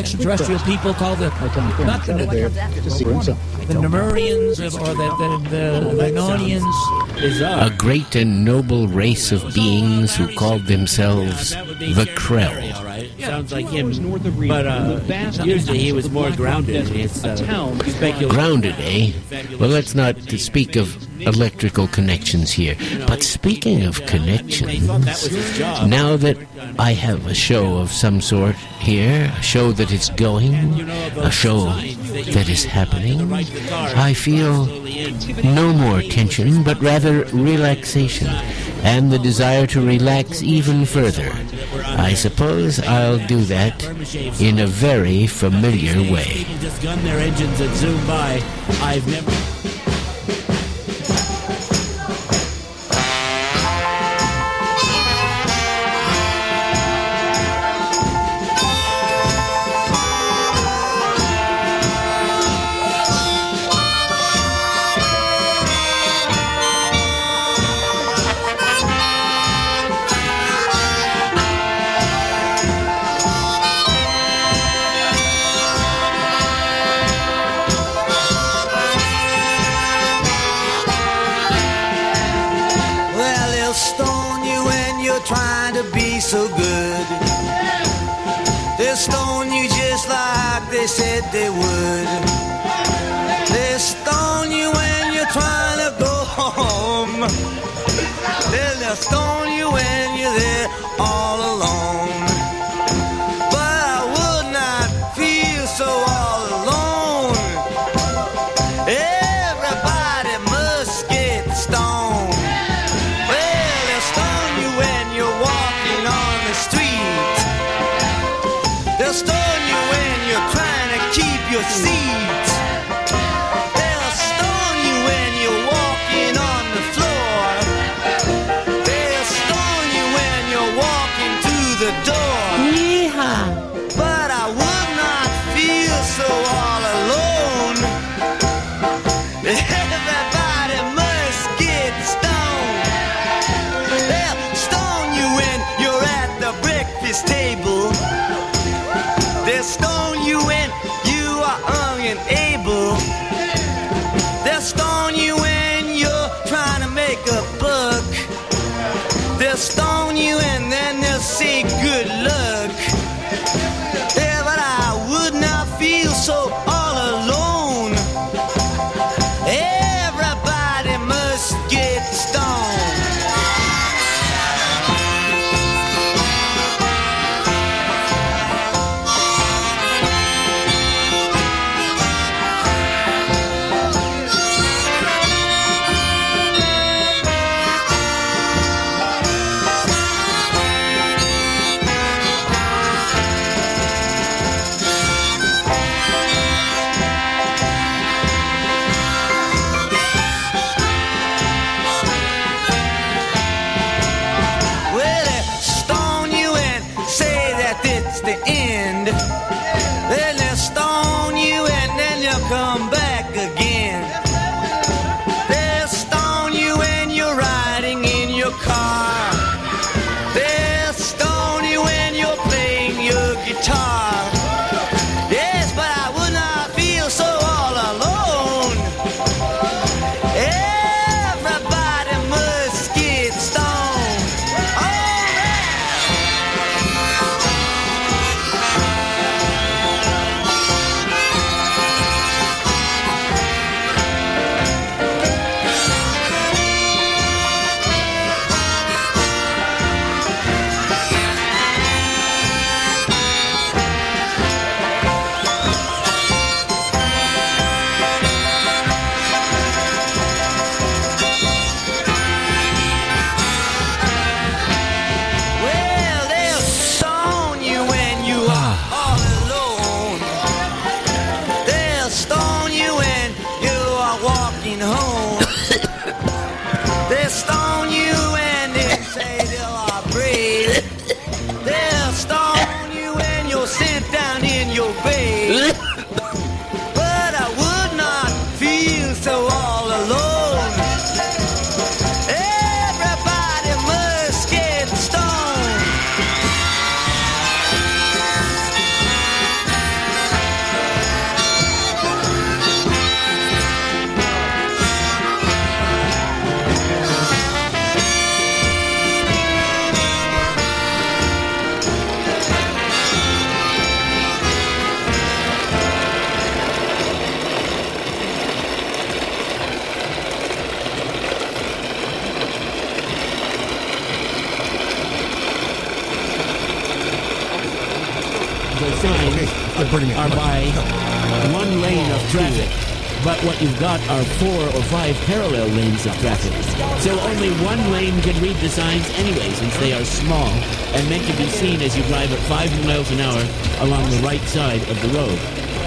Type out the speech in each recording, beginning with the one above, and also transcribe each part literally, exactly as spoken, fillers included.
extraterrestrial people called the not the, the Nemurians or the the, the, the Nonians. A great and noble race of beings who called themselves the Krell. Sounds like him, but uh, usually he was more grounded. It's uh, speculative. Grounded, eh? Well, let's not speak of electrical connections here. But speaking of connections, now that I have a show of some sort here, a show that is going, a show that is happening, I feel no more tension, but rather relaxation, and the desire to relax even further. I suppose I'll do that in a very familiar way. Just gun their engines and zoom by. I've never... so good. They'll stone you just like they said they would. They'll stone you when you're trying to go home. They'll stone you when you're there all alone. But I would not feel so all alone. Everybody must get stoned. Well, they'll stone you when you're walking on the street. They'll stone you when you're trying to keep your seat. They'll stone you when you're walking on the floor. They'll stone you when you're walking through the door. Yeehaw. But I would not feel so all alone. Everybody must get stoned. They'll stone you when you're at the breakfast table. They'll stone you when you are unable. They'll stone you when you're trying to make a buck. They'll stone you and then they'll say good luck. Yeah, but I would not feel so all alone. Everybody must get stoned. Well, they stone you and say that it's the end. Then they stone you and then you'll come back again. They'll stone you when you're riding in your car. They'll stone you when you're playing your guitar. Yes, but I would not feel so all alone. Everybody must get stoned. Well, they'll stone you when you are all alone. They'll stone you when you are walking home. They'll stone you when they say they are brave. They'll stone you when you're sent down in your grave. But I would not feel so all alone. Everybody must get stoned. are by one lane of traffic. But what you've got are four or five parallel lanes of traffic. So only one lane can read the signs anyway, since they are small and meant to be seen as you drive at five miles an hour along the right side of the road.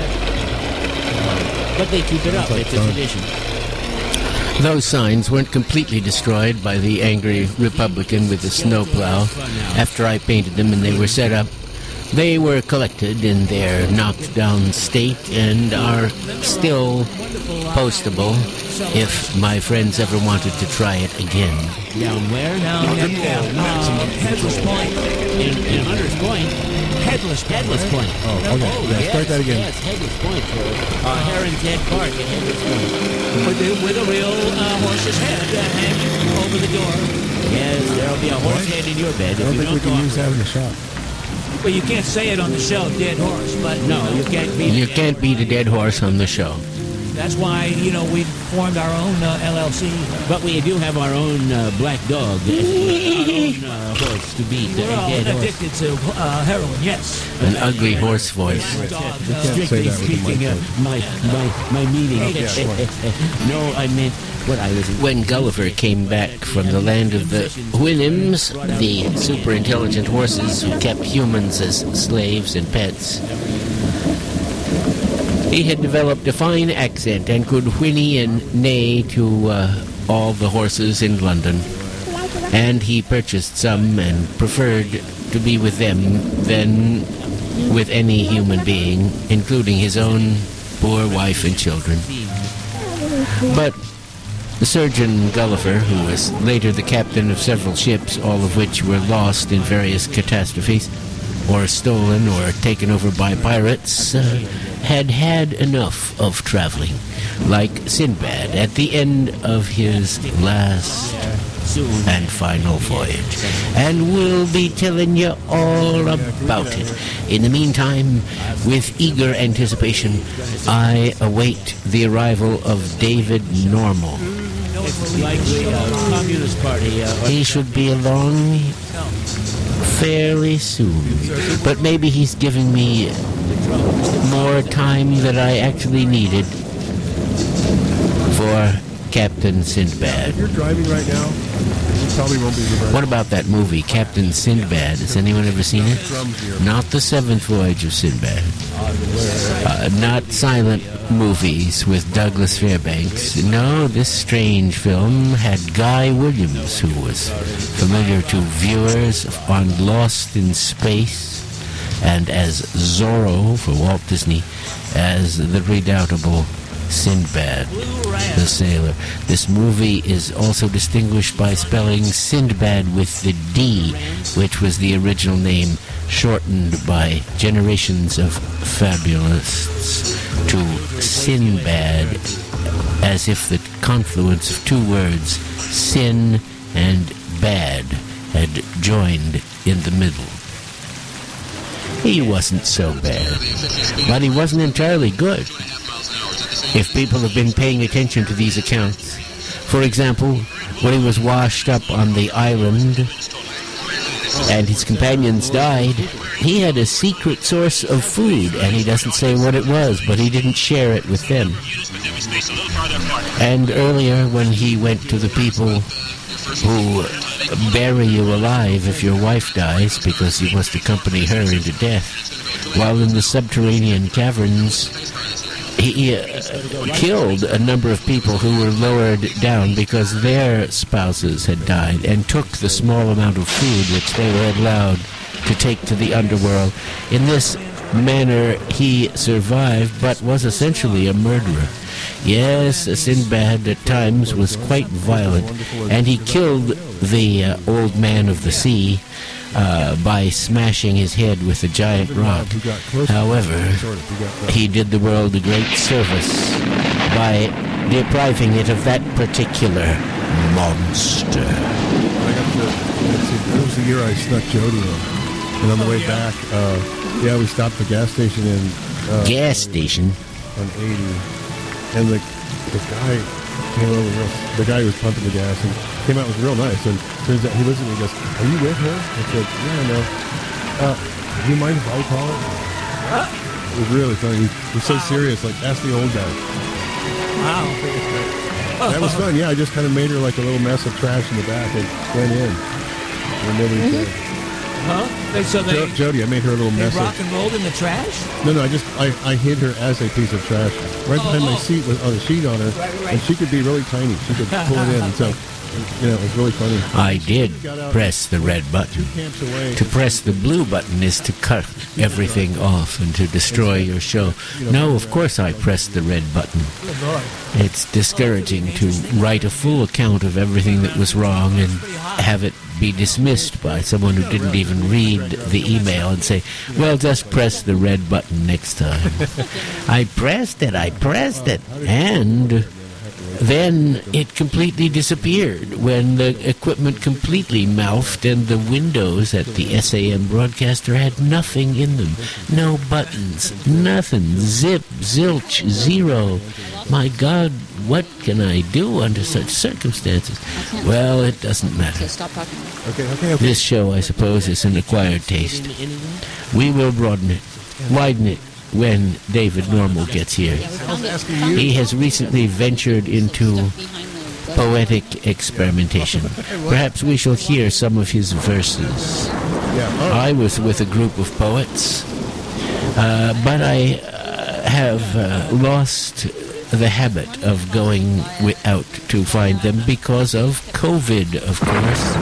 But they keep it up. It's a tradition. Those signs weren't completely destroyed by the angry Republican with the snowplow after I painted them and they were set up. They were collected in their knocked-down state and are still postable if my friends ever wanted to try it again. Down where? Down at uh, Headless Point. In, in Hunter's Point. Headless, Headless Point. Oh, okay. Oh, yeah, yes, start that again. Yes, Headless Point. Uh, Heron's Head Park at Headless Point. With, the, with a real uh, horse's head uh, hanging over the door. Yes, there'll be a horse head in your bed. I don't if you think we don't can use that in the shop. Well, you can't say it on the show, dead horse, but no, you can't beat You can't beat a dead horse on the show. That's why, you know, we formed our own uh, L L C. But we do have our own uh, black dog, our own uh, horse to beat. We're all dead addicted horse. to uh, heroin, yes. An ugly horse voice. Strictly speaking, uh, my, my, my meaning. No, I meant what I was... When Gulliver came back from the land of the Houyhnhnms, the super-intelligent horses who kept humans as slaves and pets, he had developed a fine accent and could whinny and neigh to uh, all the horses in London. And he purchased some and preferred to be with them than with any human being, including his own poor wife and children. But the surgeon Gulliver, who was later the captain of several ships, all of which were lost in various catastrophes, or stolen or taken over by pirates, uh, had had enough of traveling, like Sinbad at the end of his last and final voyage, and we'll be telling you all about it. In the meantime, with eager anticipation, I await the arrival of David Normal. It's like the uh, Communist Party. Uh, He should be along fairly soon, but maybe he's giving me more time than I actually needed for Captain Sinbad. If you're driving right now, you probably won't be able to. What about that movie, Captain Sinbad? Has anyone ever seen it? Not The Seventh Voyage of Sinbad. Uh, not silent movies with Douglas Fairbanks. No, this strange film had Guy Williams, who was familiar to viewers on Lost in Space, and as Zorro for Walt Disney, as the redoubtable Sinbad, the sailor. This movie is also distinguished by spelling Sindbad with the D, which was the original name shortened by generations of fabulists to Sinbad, as if the confluence of two words, sin and bad, had joined in the middle. He wasn't so bad, but he wasn't entirely good. If people have been paying attention to these accounts, for example, when he was washed up on the island and his companions died, he had a secret source of food, and he doesn't say what it was, but he didn't share it with them. And earlier, when he went to the people who bury you alive if your wife dies because you must accompany her into death, while in the subterranean caverns, he uh, killed a number of people who were lowered down because their spouses had died, and took the small amount of food which they were allowed to take to the underworld. In this manner he survived, but was essentially a murderer. Yes, Sinbad at times was quite violent, and he killed the uh, old man of the sea Uh, by smashing his head with a giant rock. However, he did the world a great service by depriving it of that particular monster. I got to, it was the year I snuck Jody in. And on the way back, uh, yeah, we stopped at the gas station in... Uh, gas station? On eighty. And the, the guy came over, real, the guy who was pumping the gas, and came out, was real nice. And turns out he looks at me and goes, "Are you with her?" I said, "Yeah, I know. Uh, do you mind if I call it?" It was really funny. He was so serious, like, ask the old guy. Wow. That was fun, yeah. I just kind of made her like a little mess of trash in the back and went in. And nobody Mm-hmm. said. Huh? They, so they, Jo- Jody, I made her a little they mess rock of... and rolled in the trash? No, no, I just, I, I hid her as a piece of trash. Right behind oh. my seat with on a sheet on her. Right, right. And she could be really tiny. She could pull it in. And so, you know, it was really funny. I did press the red Two button. camps away. To press the blue button is to cut everything off and to destroy your show. No, of course I pressed the red button. It's discouraging to write a full account of everything that was wrong and have it be dismissed by someone who didn't even read the email and say, well, just press the red button next time. I pressed it, I pressed it, and then it completely disappeared when the equipment completely mouthed and the windows at the S A M broadcaster had nothing in them. No buttons, nothing, zip, zilch, zero. My God, what can I do under such circumstances? Well, it doesn't matter. Stop talking. Okay, okay, okay. This show, I suppose, is an acquired taste. We will broaden it, widen it, when David Normal gets here. He has recently ventured into poetic experimentation. Perhaps we shall hear some of his verses. Yeah, all right. I was with a group of poets, uh, but I uh, have uh, lost the habit of going wi- out to find them because of COVID, of course.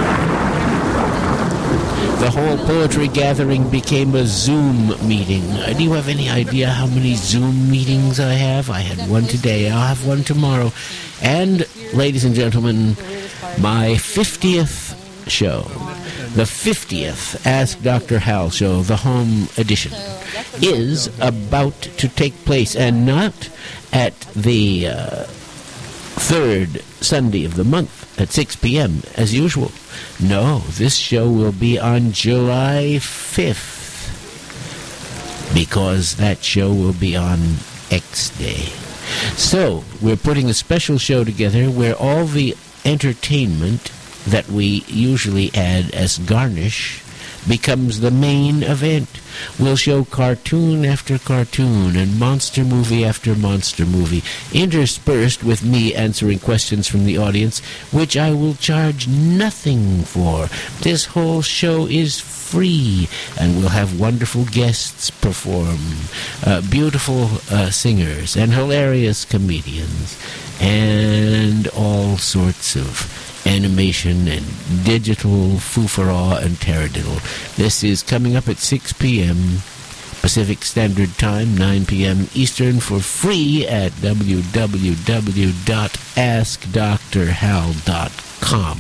The whole poetry gathering became a Zoom meeting. Uh, do you have any idea how many Zoom meetings I have? I had one today. I'll have one tomorrow. And, ladies and gentlemen, my fiftieth show, the fiftieth Ask Doctor Hal show, the home edition, is about to take place, and not at the uh, third Sunday of the month at six p.m. as usual. No, this show will be on July fifth, because that show will be on X Day. So, we're putting a special show together where all the entertainment that we usually add as garnish becomes the main event. We'll show cartoon after cartoon and monster movie after monster movie, interspersed with me answering questions from the audience, which I will charge nothing for. This whole show is free, and we'll have wonderful guests perform, uh, beautiful uh, singers, and hilarious comedians, and all sorts of animation and digital foofara and taradiddle. This is coming up at six p.m. Pacific Standard Time, nine p.m. Eastern, for free at w w w dot ask dr hal dot com.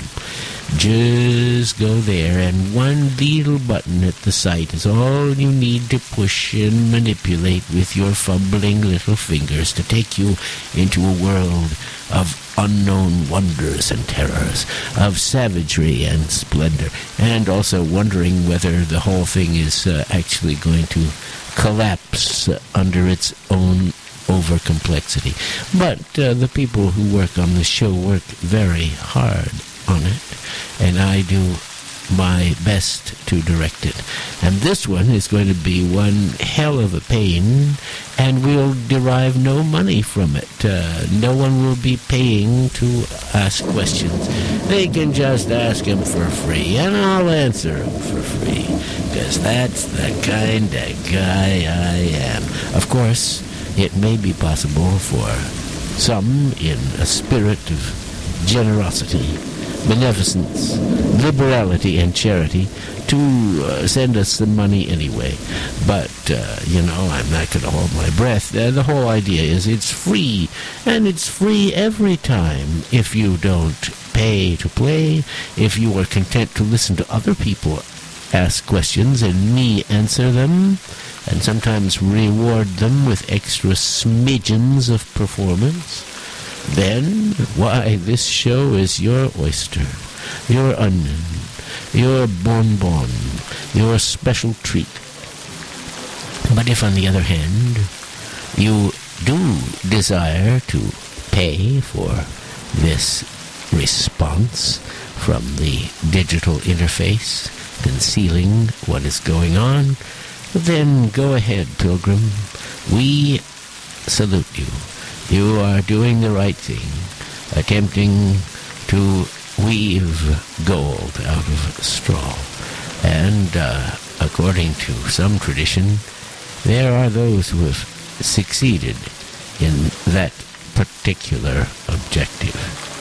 Just go there, and one little button at the site is all you need to push and manipulate with your fumbling little fingers to take you into a world of unknown wonders and terrors, of savagery and splendor, and also wondering whether the whole thing is uh, actually going to collapse uh, under its own over-complexity. But uh, the people who work on the show work very hard on it, and I do my best to direct it. And this one is going to be one hell of a pain, and we'll derive no money from it. Uh, no one will be paying to ask questions. They can just ask them for free, and I'll answer them for free, because that's the kind of guy I am. Of course, it may be possible for some, in a spirit of generosity, beneficence, liberality, and charity, to uh, send us some money anyway. But, uh, you know, I'm not going to hold my breath. Uh, the whole idea is it's free, and it's free every time if you don't pay to play, if you are content to listen to other people ask questions and me answer them, and sometimes reward them with extra smidgens of performance. Then, why, this show is your oyster, your onion, your bonbon, your special treat. But if, on the other hand, you do desire to pay for this response from the digital interface, concealing what is going on, Then go ahead, Pilgrim. We salute you. You are doing the right thing, attempting to weave gold out of straw. And uh, according to some tradition, there are those who have succeeded in that particular objective.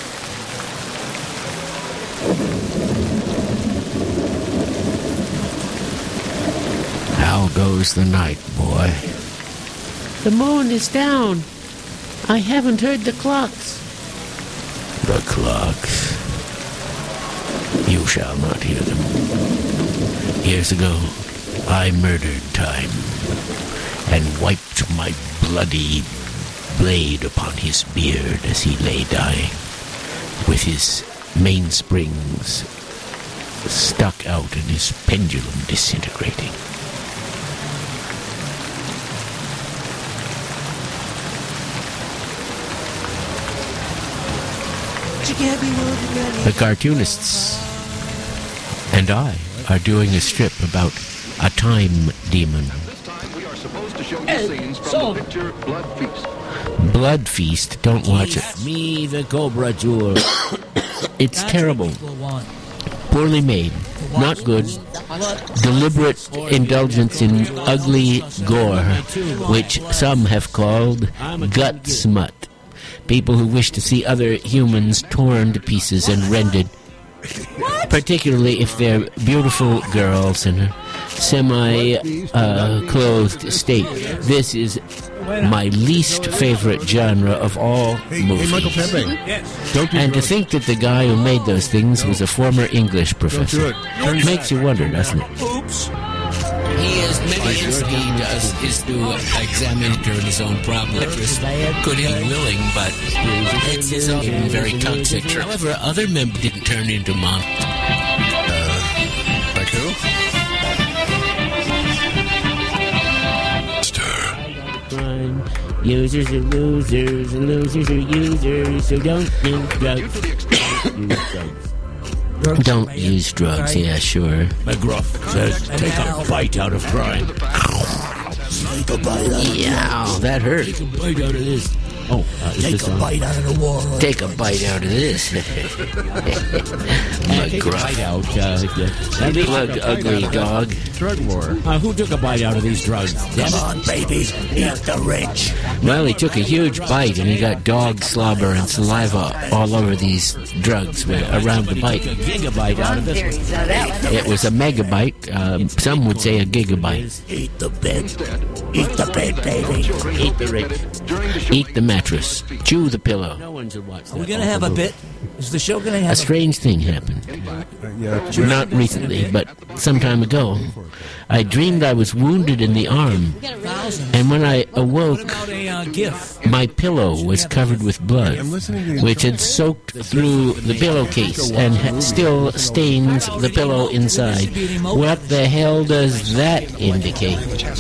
How goes the night, boy? The moon is down. I haven't heard the clocks. The clocks. You shall not hear them. Years ago, I murdered time and wiped my bloody blade upon his beard as he lay dying, with his mainsprings stuck out and his pendulum disintegrating. The cartoonists and I are doing a strip about a time demon. Blood Feast. Blood Feast, don't watch it. Me, the Cobra Jewel. It's terrible. Poorly made. Not good. Deliberate indulgence in ugly gore, which some have called gut smut. People who wish to see other humans torn to pieces and rendered, particularly if they're beautiful girls in a semi-clothed uh, state. This is my least favorite genre of all movies. Hey, Michael Pepe. Don't do And to drugs. think that the guy who made those things was a former English Don't do professor it. Turn it makes you wonder, doesn't it? Oops. He has many things he does is to examine it during his own problem. Good and willing, but it's his own very toxic. However, other members didn't turn into mon. Uh, like who? Fun. Users are losers, and losers are users, so don't do drugs. Use drugs. Don't use drugs, yeah, sure. McGruff says, take a bite out of crime. Take a bite out of Yeah, that hurt. Take a bite out of this. Oh, uh, is this on? Bite out of the wall. Take a bite out of this. Uh, take a bite McGruff. out. Uh, yeah. At least- Plug ugly dog. Drug war. Uh, who took a bite out of these drugs? Damn it. on, baby. Eat the rich. Well, he took a huge bite and he got dog slobber and saliva all over these drugs with- around the bite. Took a gigabyte out of this one. It was a megabyte. Um, some would say a gigabyte. Eat the bed. Eat the bed, baby. Eat the rich. Eat the mattress. Chew the pillow. No one should watch that. Are we going to have a bit? Is the show going to have A strange thing happened. Uh, yeah. Not recently, but some time ago. I dreamed I was wounded in the arm, and when I awoke, about a uh, GIF? my pillow was covered with blood, which had soaked through the pillowcase and ha- still stains the pillow inside. What the hell does that indicate?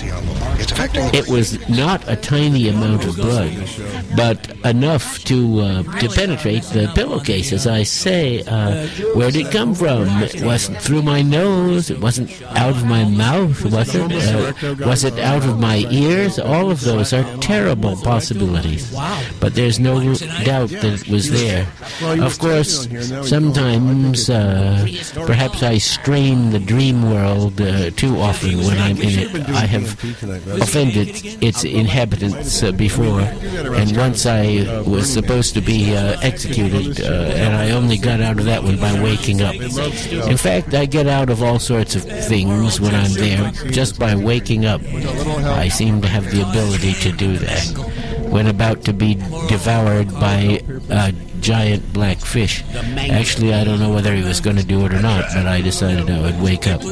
It was not a tiny amount of blood, but enough to uh, to penetrate the pillowcase. As I say, uh, where did it come from? It wasn't through my nose. It wasn't out of my mouth, was it? Uh, was it out of my ears? All of those are terrible possibilities. But there's no doubt that it was there. Of course, sometimes uh, perhaps I strain the dream world uh, too often when I'm in it. I have offended its inhabitants uh, before, and once I was supposed to be uh, executed, uh, and I only got out of that one by waking up. In fact, I get out of all sorts of things when I'm there just by waking up. I seem to have the ability to do that. When about to be devoured by a giant black fish. Actually, I don't know whether he was going to do it or not, but I decided I would wake up.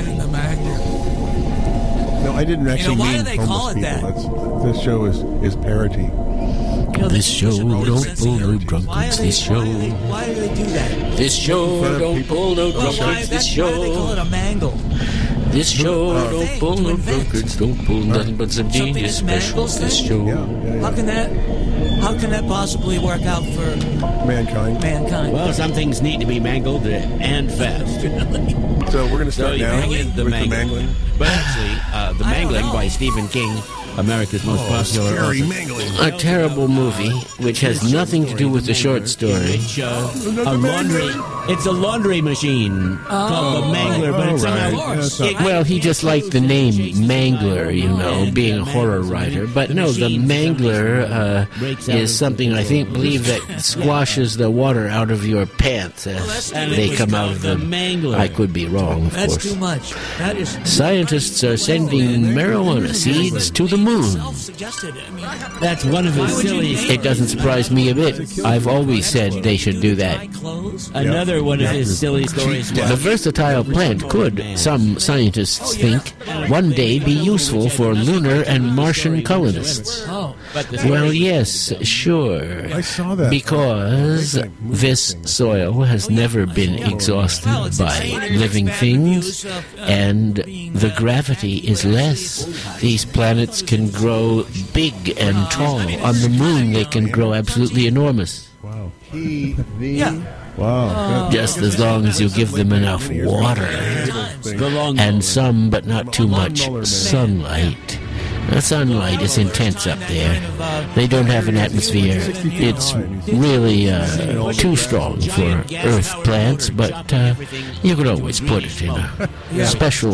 No, I didn't actually why mean do they call homeless it people. that? That's, this show is, is parody. This show don't pull no drunkards. This show, Why do they do that? this show don't pull no Well, why, drunkards. This that's why they call show, it a mangle. this show Uh, don't pull no drunkards. Don't pull nothing but some Something genius that specials. mangles This things? show. Yeah, yeah, yeah. How can that? How can that possibly work out for Mankind. mankind? Well, some things need to be mangled uh, and fast. So we're going to So start you now bring with in the the mangling. mangling. But actually, uh, The Mangling by Stephen King, America's most popular Scary author. mangling. A terrible movie, which has nothing to do with the short story. It's, uh, a laundry. It's a laundry machine called the Mangler, but it's All right. somehow. Yeah, so- it- Well, he just liked the name Mangler, you know, being a horror writer. But no, the Mangler uh, is something I think believe that squashes the water out of your pants as And it they was come out called of the them. Mangler. I could be wrong, of That's course. too much. That is Scientists are sending marijuana seeds to the moon. self-suggested. I mean, That's one of his silly. It doesn't surprise me a bit. I've always said they should do that. clothes. Another one of his silly stories The was. versatile plant could, some scientists think, one day be useful for lunar and Martian colonists. Oh, But the story- Well, yes, sure. I saw that. Because this soil has never been exhausted by living things, and the gravity is less. These planets can grow big and tall. On the moon, they can grow absolutely enormous. Wow. yeah. Wow. Just as long as you give them enough water The long and some, but not too much, sunlight. The sunlight is intense up there. They don't have an atmosphere. It's really uh, too strong for Earth plants, but uh, you could always put it in a special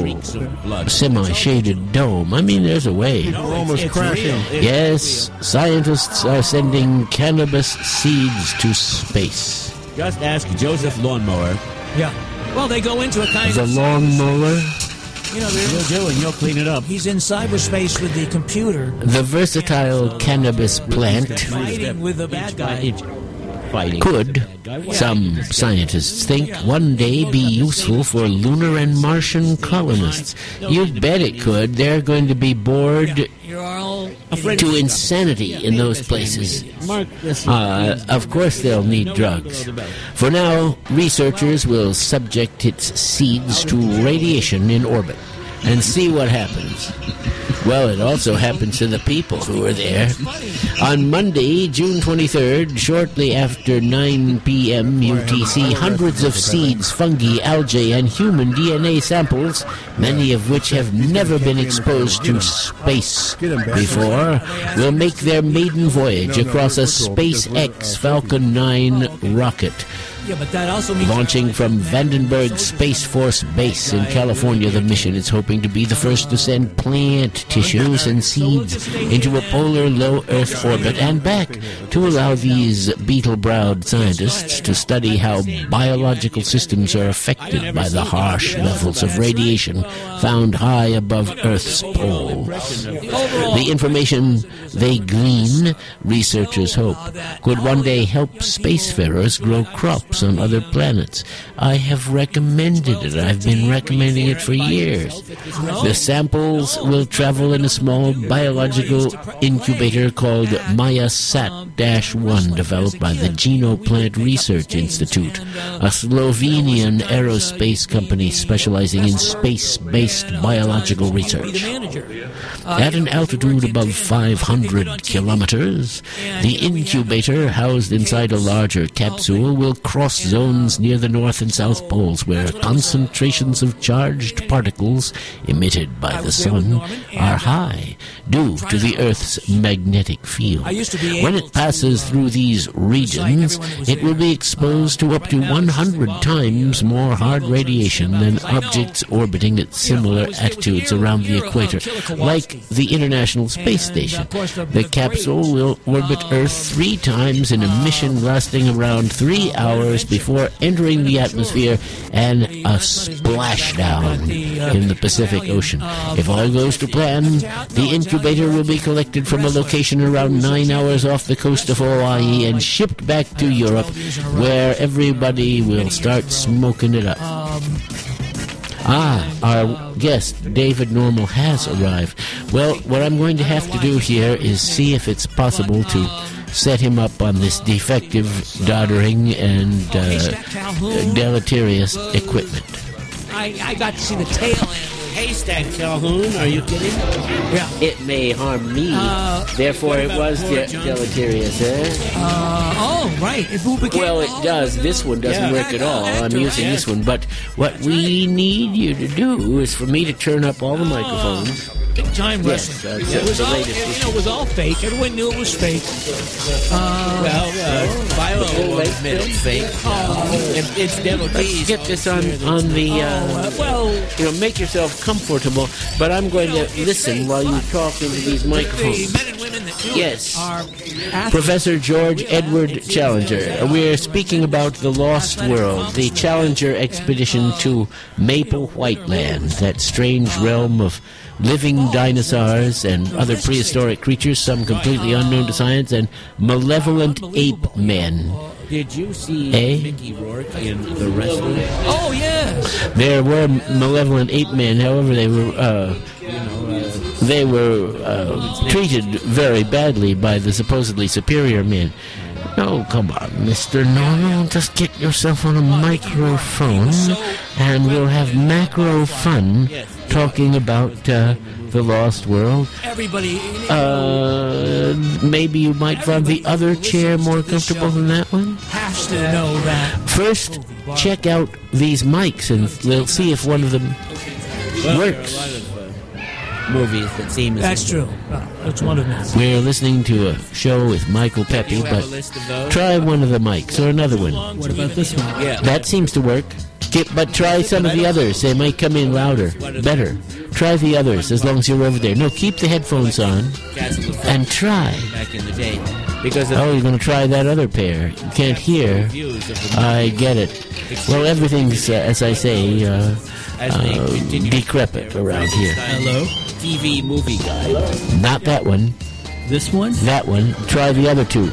semi-shaded dome. I mean, there's a way. We're almost It's crashing. real. It- Yes, scientists are sending cannabis seeds to space. Just ask Joseph Lawnmower. Yeah. Well, they go into a kind The of, lawnmower, you know, You'll they're, do it. You'll clean it up. he's in cyberspace with the computer, the versatile cannabis plant, fighting with the bad guy. Fighting. could, some scientists think, one day be useful for lunar and Martian colonists. You bet it could. They're going to be bored You're all to insanity in those places. Mark this. Uh, of course they'll need drugs. For now, researchers will subject its seeds to radiation in orbit and see what happens. Well, it also happens to the people who are there. On Monday, June twenty-third, shortly after nine p.m. U T C, hundreds of seeds, fungi, algae, and human D N A samples, many of which have never been exposed to space before, will make their maiden voyage across a SpaceX Falcon nine rocket. yeah, but that also means Launching from Vandenberg Space Force Base in California, the mission is hoping to be the first to send plant tissues and seeds into a polar low Earth orbit and back to allow these beetle-browed scientists to study how biological systems are affected by the harsh levels of radiation found high above Earth's pole. The information they glean, researchers hope, could one day help spacefarers grow crops on other planets. I have recommended it. I've been recommending it for years. The samples will travel in a small biological incubator called MayaSat one, developed by the Genoplant Research Institute, a Slovenian aerospace company specializing in space-based biological be the research. manager. At an altitude above five hundred kilometers, the incubator, housed inside a larger capsule, will cross zones near the North and South Poles where concentrations of charged particles emitted by the sun are high due to the Earth's magnetic field. When it passes through these regions, it will be exposed to up to one hundred times more hard radiation than objects orbiting at similar attitudes around the equator, like the International Space Station. The capsule will orbit Earth three times in a mission lasting around three hours before entering the atmosphere and a splashdown in the Pacific Ocean. If all goes to plan, the incubator will be collected from a location around nine hours off the coast of Hawaii and shipped back to Europe, where everybody will start smoking it up. Ah, our guest, David Normal, has arrived. Well, what I'm going to have to do here is see if it's possible to set him up on this defective, doddering, and uh, deleterious equipment. I, I got to see the tail end of haystack, Calhoun. Are you kidding? Yeah. It may harm me. Uh, Therefore, it was poor de- John- deleterious, eh? Uh, oh, right. It will become Well, it all does. the- This one doesn't Yeah. work at all. I'm Actor, using yeah. this one. But what we need you to do is for me to turn up all the microphones. Big time Yes, wrestling. that's it was the all, latest you know, it was all fake. Everyone knew it was fake. Uh, Well, uh, Philo will admit it's fake. Oh. It, it's devotees. Let's get this on, on the, uh, uh, well, you know, make yourself comfortable. But I'm going to listen while you talk into these the microphones. men and women that do it Yes. are athletes. Professor George Edward Challenger. We're speaking about the Lost World, the Challenger expedition to Maple White Land, that strange realm of living dinosaurs and other prehistoric creatures, some completely unknown to science, and malevolent ape men. Did you see Eh? Mickey Rourke in The Wrestler? Oh, yes. There were malevolent ape men, however, they were uh, they were uh, treated very badly by the supposedly superior men. Oh, come on, Mister Normal. Just get yourself on a microphone and we'll have macro fun talking about uh, the Lost World. Everybody. Uh, maybe you might find the other chair more comfortable than that one. Has to know that. First, check out these mics and we'll see if one of them Well, works. there are a lot of uh, movies that seem as That's if- true. Uh, that's one of them. We're listening to a show with Michael Pepe, You have a but list of those? try one of the mics or another one. What about this one? Yeah. That seems to work. Get, but try some of the others. They might come in louder, better. Try the others as long as you're over there. No, keep the headphones on Castle of and try. back in the day. Because of Oh, you're going to try that other pair. You can't hear. views of the I get it. Well, everything's, uh, as I say, uh, as they uh, continue decrepit around here. Hello? T V movie guy. Not that one. This one? That one. Try the other two.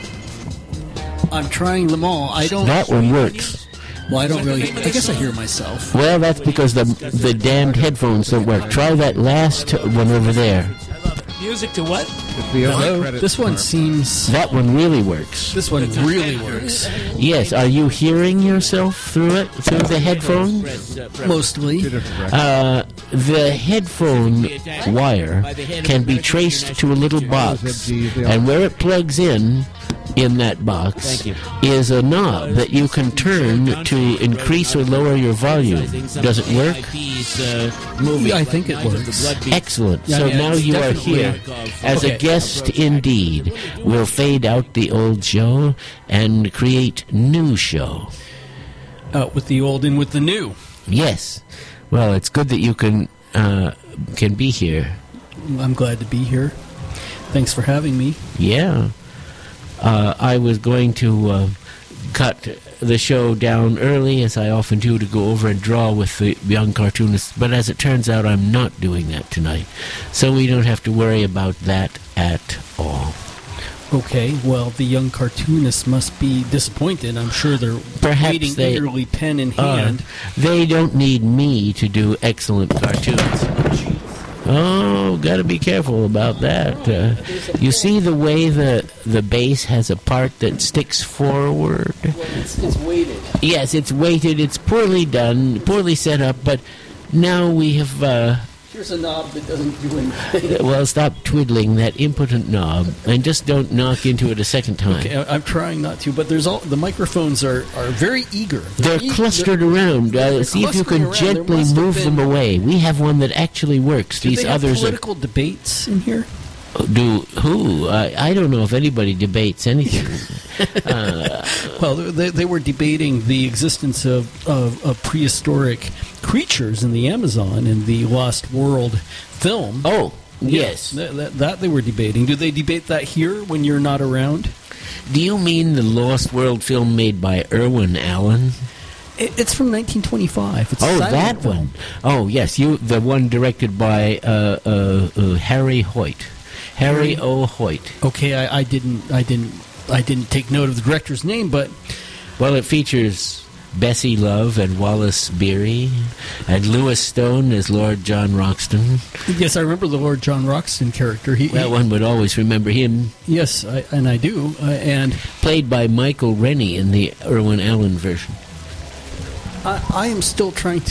I'm trying them all. I don't. That one works. Well, I don't really. I guess I hear myself. Well, that's because the the damned headphones don't work. Try that last one over there. Music to what? The other Hello. credit This one part. seems. That one really works. This one really works. Yes. Are you hearing yourself through it, through the headphone? Press, uh, press. Mostly. Two different records. Uh, the headphone wire can be traced to a little box, and where it plugs in, in that box, is a knob that you can turn to increase or lower your volume. Does it work? Yeah, I think it works. Excellent. Yeah, So yeah, now it's you are definitely- here as a Okay. guest indeed. We'll fade out the old show and create new show. Out with the old and with the new. Yes. Well, it's good that you can uh, can be here. I'm glad to be here. Thanks for having me. Yeah. Uh, I was going to uh, cut the show down early, as I often do, to go over and draw with the young cartoonists, but as it turns out, I'm not doing that tonight. So we don't have to worry about that at all. Okay, well, the young cartoonists must be disappointed. I'm sure they're Perhaps waiting they eagerly, pen in Uh, hand. they don't need me to do excellent cartoons. Oh, got to be careful about that. Uh, you see the way the the base has a part that sticks forward? It's, it's weighted. Yes, it's weighted. It's poorly done, poorly set up, but now we have... Uh, Here's a knob that doesn't do anything. well, stop twiddling that impotent knob and just don't knock into it a second time. Okay, I- I'm trying not to, but there's all the microphones are, are very eager. They're eag- clustered around. Uh, they're see if you clustering can around. There gently must have move been- them away. We have one that actually works. Do These they have others political debates in here? are do who? I, I don't know if anybody debates anything. uh, Well, they, they were debating the existence of, of, of prehistoric creatures in the Amazon in the Lost World film. oh, yes. That, that, that they were debating. Do they debate that here when you're not around? Do you mean the Lost World film made by Irwin Allen? It, it's from nineteen twenty-five. It's a Oh, silent that film. one. Oh, yes, you the one directed by uh, uh, uh, Harry Hoyt. Harry O. Hoyt. Okay, I, I didn't, I didn't, I didn't take note of the director's name, but Well, it features Bessie Love and Wallace Beery, and Lewis Stone as Lord John Roxton. yes, I remember the Lord John Roxton character. He, Well, he- one would always remember him, yes, I, and I do. Uh, and played by Michael Rennie in the Irwin Allen version. I, I am still trying to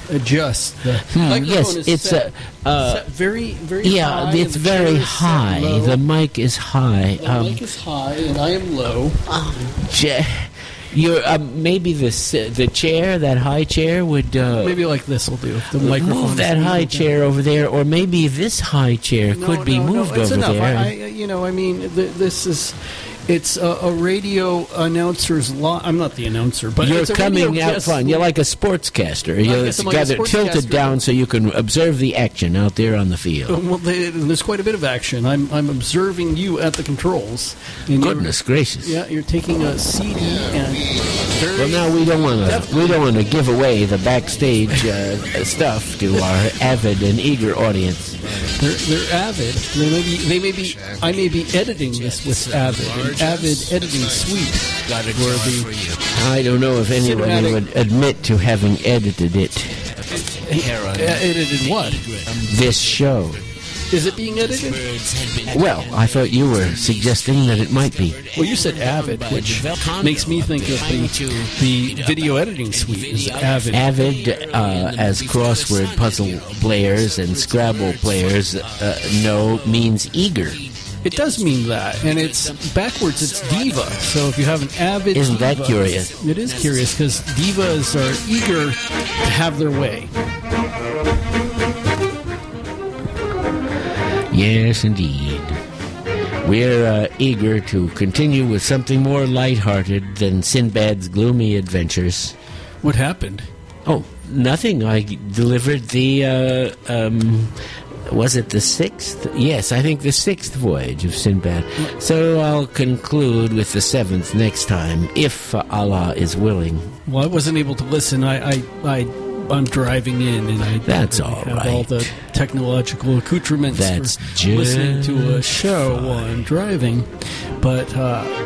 adjust. The Hmm, microphone yes, is it's set, a uh, set very, very yeah, high. and it's the very chair is set high. low. The mic is high. The Um, mic is high, and I am low. cha- you're um, maybe the s- the chair, that high chair, would uh, Maybe like this will do. If the microphone move is that moving high down. chair over there, or maybe this high chair No, could be no, no, moved it's over enough. there. I, I, you know, I mean, th- this is. It's a, a radio announcer's law. I'm not the announcer, but You're it's a coming radio out guest fine. You're like a sportscaster. You're guess I'm like a gather- tilted sportscaster. down so you can observe the action out there on the field. Well, they, there's quite a bit of action. I'm I'm observing you at the controls. And you're- Goodness gracious! Yeah, you're taking a C D and very, Well, now we don't want to we don't want to give away the backstage uh, stuff to our avid and eager audience. they're, they're avid. They may be. They may be. I may be editing this with Avid. An Avid editing suite. Got it Where for the you. I don't know if anybody Cinematic- would admit to having edited it. uh, edited what? This show. Is it being edited? Well, I thought you were suggesting that it might be. Well, you said Avid, which makes me think of the the video editing suite is Avid. Avid, uh, as crossword puzzle players and Scrabble players uh, know, means eager. It does mean that, and it's backwards. It's diva. So if you have an avid, Isn't that diva- curious? It is curious because divas are eager to have their way. Yes, indeed. We're uh, eager to continue with something more lighthearted than Sinbad's gloomy adventures. What happened? Oh, nothing. I delivered the, uh, um, was it the sixth? Yes, I think the sixth voyage of Sinbad. So I'll conclude with the seventh next time, if uh, Allah is willing. Well, I wasn't able to listen. I, I, I I'm driving in, and I That's don't all have right. all the technological accoutrements That's for listening to a just show fine. while I'm driving. But uh,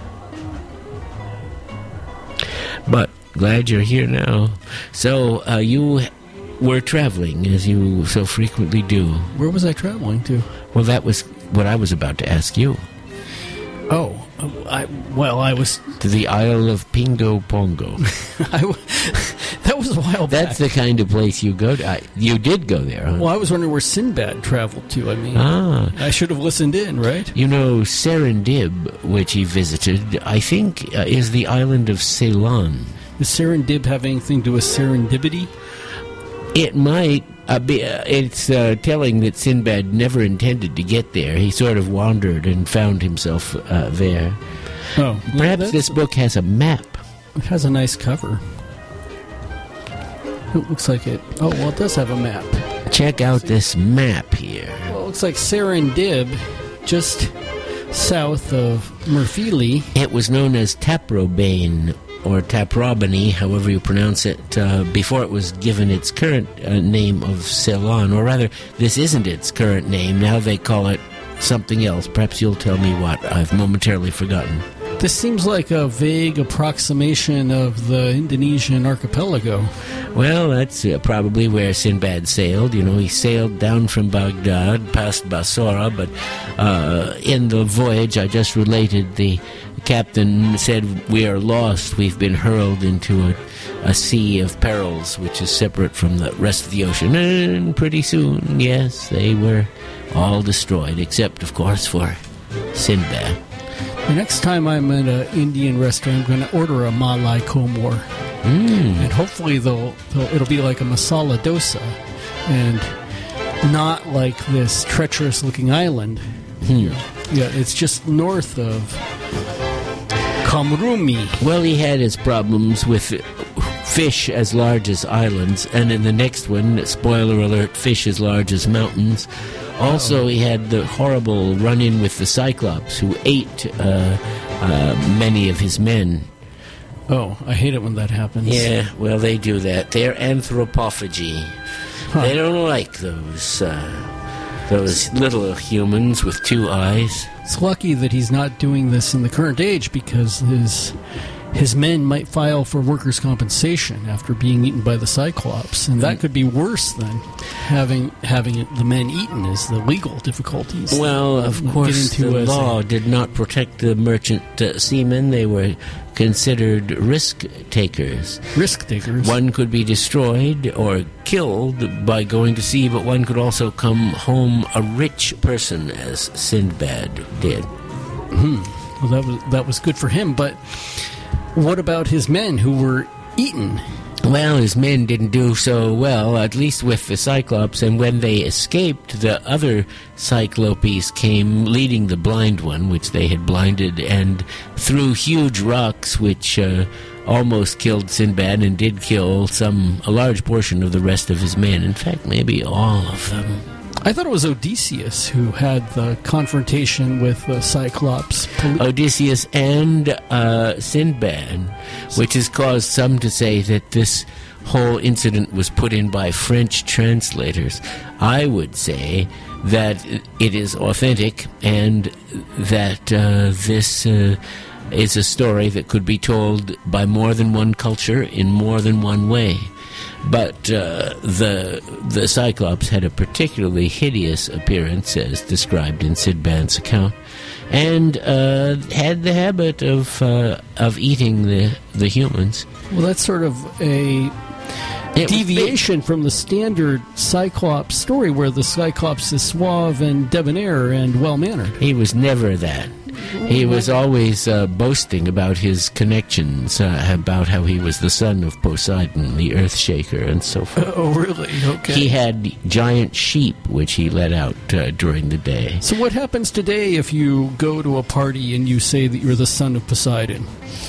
But glad you're here now. So uh, you were traveling, as you so frequently do. where was I traveling to? Well, that was what I was about to ask you. Oh, I well, I was. To the Isle of Pingo Pongo. I, w- that was a while back. That's the kind of place you go to. I, you did go there, huh? Well, I was wondering where Sinbad traveled to. I mean, Ah. I should have listened in, right? You know, Serendib, which he visited, I think, uh, is the island of Ceylon. Does Serendib have anything to do with serendipity? It might. Uh, be, uh, it's uh, telling that Sinbad never intended to get there. He sort of wandered and found himself uh, there. Oh, Perhaps that's- this book has a map. It has a nice cover. It looks like it. Oh, well, it does have a map. Check out this map here. Well, it looks like Serendib, just south of Murphily. It was known as Taprobane, or Taprobany, however you pronounce it, uh, before it was given its current uh, name of Ceylon. Or rather, this isn't its current name. Now they call it something else. Perhaps you'll tell me what. I've momentarily forgotten. This seems like a vague approximation of the Indonesian archipelago. Well, that's uh, probably where Sinbad sailed. You know, he sailed down from Baghdad, past Basora, but uh, in the voyage I just related, the captain said, "We are lost. We've been hurled into a, a sea of perils, which is separate from the rest of the ocean." And pretty soon, yes, they were all destroyed, except, of course, for Sinbad. The next time I'm at an Indian restaurant, I'm going to order a Malai Komor. Mm. And hopefully they'll, they'll it'll be like a masala dosa and not like this treacherous-looking island. Hmm. Yeah, it's just north of Kamrumi. Well, he had his problems with fish as large as islands, and in the next one, spoiler alert, fish as large as mountains. Also, he had the horrible run-in with the Cyclops, who ate uh, uh, many of his men. Oh, I hate it when that happens. Yeah, well, they do that. They're anthropophagy. Huh. They don't like those uh, those little humans with two eyes. It's lucky that he's not doing this in the current age because his his men might file for workers' compensation after being eaten by the Cyclops, and that could be worse than having having the men eaten is the legal difficulties. Well, of course, the law did not protect the merchant uh, seamen. They were considered risk takers. Risk takers. One could be destroyed or killed by going to sea, but one could also come home a rich person, as Sinbad did. Hmm. Well, that was that was good for him, but what about his men who were eaten? Well, his men didn't do so well, at least with the Cyclops, and when they escaped, the other Cyclopes came leading the blind one, which they had blinded, and threw huge rocks, which uh, almost killed Sinbad and did kill some a large portion of the rest of his men. In fact, maybe all of them. I thought it was Odysseus who had the confrontation with the Cyclops. Poli- Odysseus and uh, Sinbad, which has caused some to say that this whole incident was put in by French translators. I would say that it is authentic and that uh, this uh, is a story that could be told by more than one culture in more than one way. But uh, the the Cyclops had a particularly hideous appearance, as described in Sinbad's account, and uh, had the habit of uh, of eating the the humans. Well, that's sort of a it deviation from the standard Cyclops story, where the Cyclops is suave and debonair and well-mannered. He was never that. He was always uh, boasting about his connections, uh, about how he was the son of Poseidon, the earth shaker, and so forth. Oh, really? Okay. He had giant sheep, which he let out uh, during the day. So what happens today if you go to a party and you say that you're the son of Poseidon?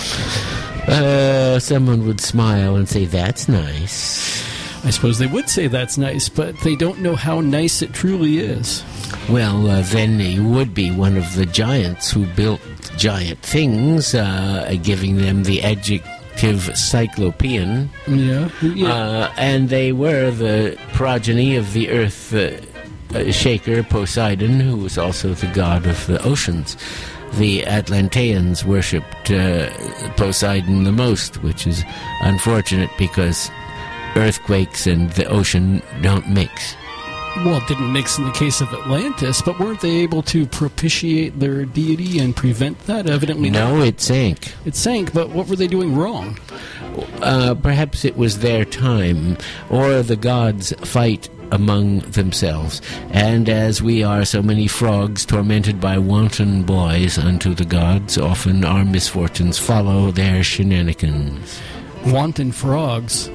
Uh, someone would smile and say, that's nice. I suppose they would say that's nice, but they don't know how nice it truly is. Well, uh, then he would be one of the giants who built giant things, uh, giving them the adjective Cyclopean. Yeah. yeah. Uh, and they were the progeny of the earth uh, uh, shaker Poseidon, who was also the god of the oceans. The Atlanteans worshipped uh, Poseidon the most, which is unfortunate because earthquakes and the ocean don't mix. Well, it didn't mix in the case of Atlantis, but weren't they able to propitiate their deity and prevent that? Evidently no, not. it sank. It sank, but what were they doing wrong? Uh, perhaps it was their time, or the gods fight among themselves. And as we are so many frogs tormented by wanton boys unto the gods, often our misfortunes follow their shenanigans. Wanton frogs?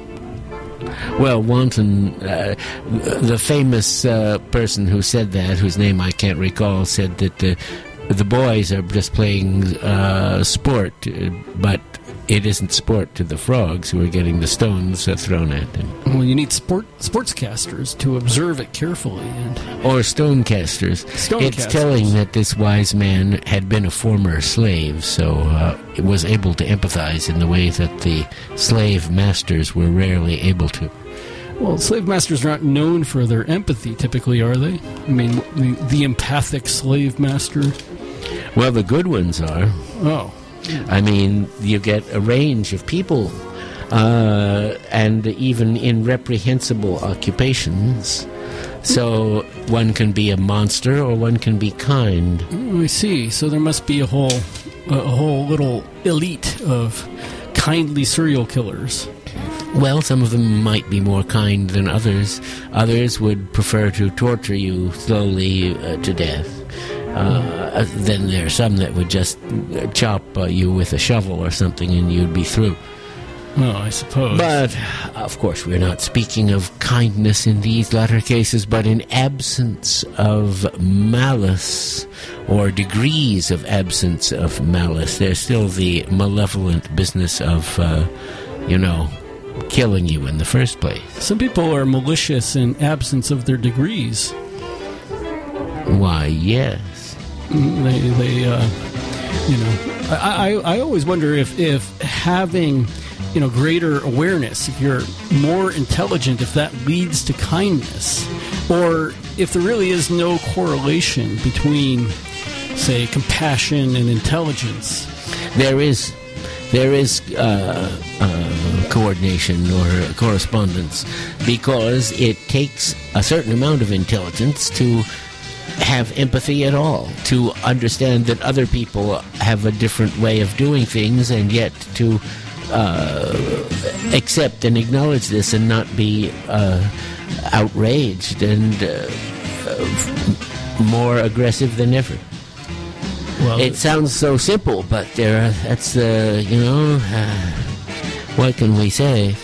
Well, wanton, uh, the famous uh, person who said that, whose name I can't recall, said that the the boys are just playing uh, sport, uh, but it isn't sport to the frogs who are getting the stones uh, thrown at them. Well, you need sport sportscasters to observe it carefully, and or stonecasters. Stone it's casters. telling that this wise man had been a former slave, so uh, it was able to empathize in the way that the slave masters were rarely able to. Well, slave masters are not known for their empathy, typically, are they? I mean, the, the empathic slave master? Well, the good ones are. Oh. I mean, you get a range of people, uh, and even in reprehensible occupations. So one can be a monster, or one can be kind. Oh, I see. So there must be a whole, a whole little elite of kindly serial killers. Well, some of them might be more kind than others. Others would prefer to torture you slowly uh, to death. Uh, then there are some that would just chop uh, you with a shovel or something and you'd be through. Oh, I suppose. But, of course, we're not speaking of kindness in these latter cases, but in absence of malice, or degrees of absence of malice, there's still the malevolent business of, uh, you know, killing you in the first place. Some people are malicious in absence of their degrees. Why, yes. They, they, uh, you know, I, I, I always wonder if, if having, you know, greater awareness, if you're more intelligent, if that leads to kindness, or if there really is no correlation between, say, compassion and intelligence. There is. there is uh, uh, coordination or correspondence, because it takes a certain amount of intelligence to have empathy at all, to understand that other people have a different way of doing things, and yet to uh, accept and acknowledge this and not be uh, outraged and uh, uh, more aggressive than ever. Well, it sounds so simple, but there are, that's the, you know, uh, what can we say?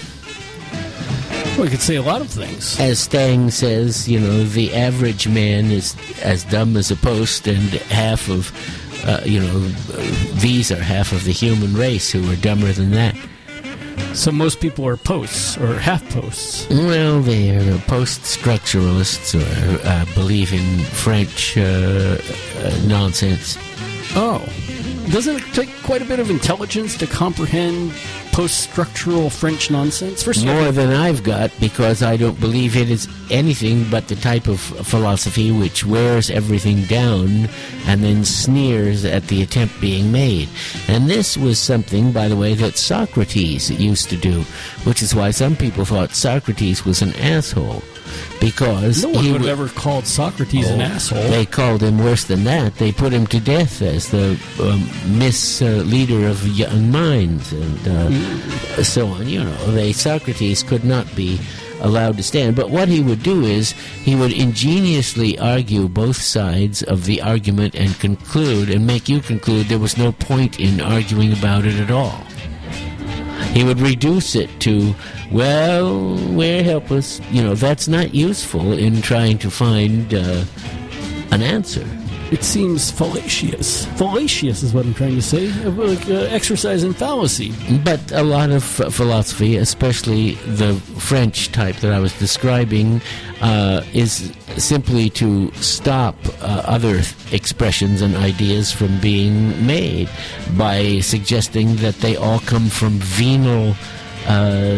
We could say a lot of things. As Stang says, you know, the average man is as dumb as a post, and half of, uh, you know, these are half of the human race who are dumber than that. So most people are posts, or half-posts. Well, they are post-structuralists, or uh, believe in French uh, uh, nonsense. Oh. Doesn't it take quite a bit of intelligence to comprehend post-structural French nonsense? First More all, than I've got, because I don't believe it is anything but the type of philosophy which wears everything down and then sneers at the attempt being made. And this was something, by the way, that Socrates used to do, which is why some people thought Socrates was an asshole. Because no one he would w- have ever called Socrates oh, an asshole. They called him worse than that. They put him to death as the um, misleader uh, of young minds and uh, mm. so on. You know, they Socrates could not be allowed to stand. But what he would do is he would ingeniously argue both sides of the argument and conclude and make you conclude there was no point in arguing about it at all. He would reduce it to, well, we're helpless. You know, that's not useful in trying to find uh, an answer. It seems fallacious. Fallacious is what I'm trying to say. Like uh, exercise in fallacy. But a lot of uh, philosophy, especially the French type that I was describing, uh, is simply to stop uh, other th- expressions and ideas from being made by suggesting that they all come from venal uh,